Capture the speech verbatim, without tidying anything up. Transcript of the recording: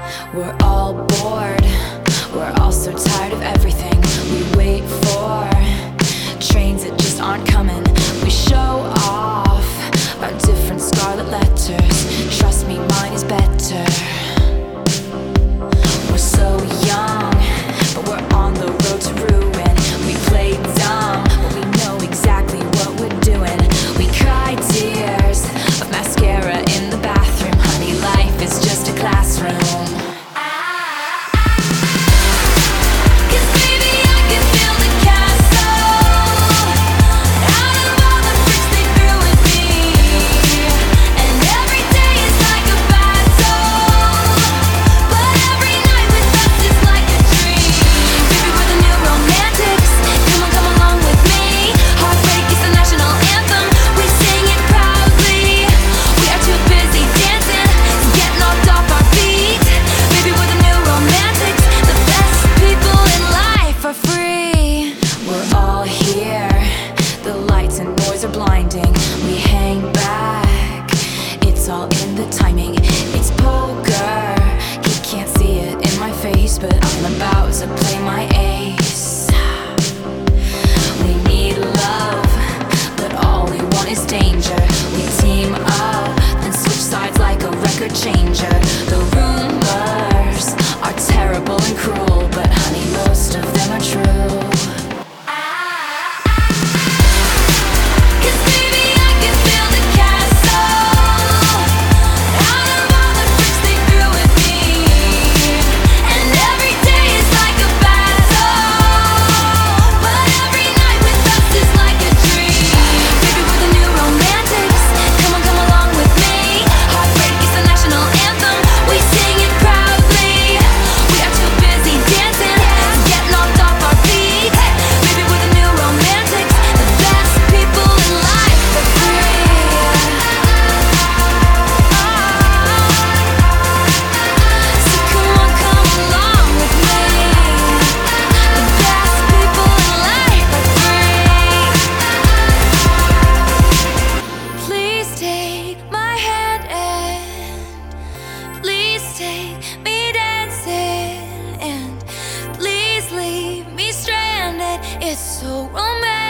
We're all bored, we're all so tired of everything. We wait for trains that just aren't coming. We show off our different scarlet letters. Trust me, mine is better. We're so young, but we're on the road to ruin. We play dumb, but we know exactly what we're doing. We cry tears of mascara in the bathroom. Honey, life is just a classroom. Are blinding, we hang back. It's all in the timing. It's poker. He can't see it in my face, but I'm about to play my ace. We need love, but all we want is danger. We team up, then switch sides like a record changer. The rumors are terrible and cruel, but honey, most of them are true. It's so romantic.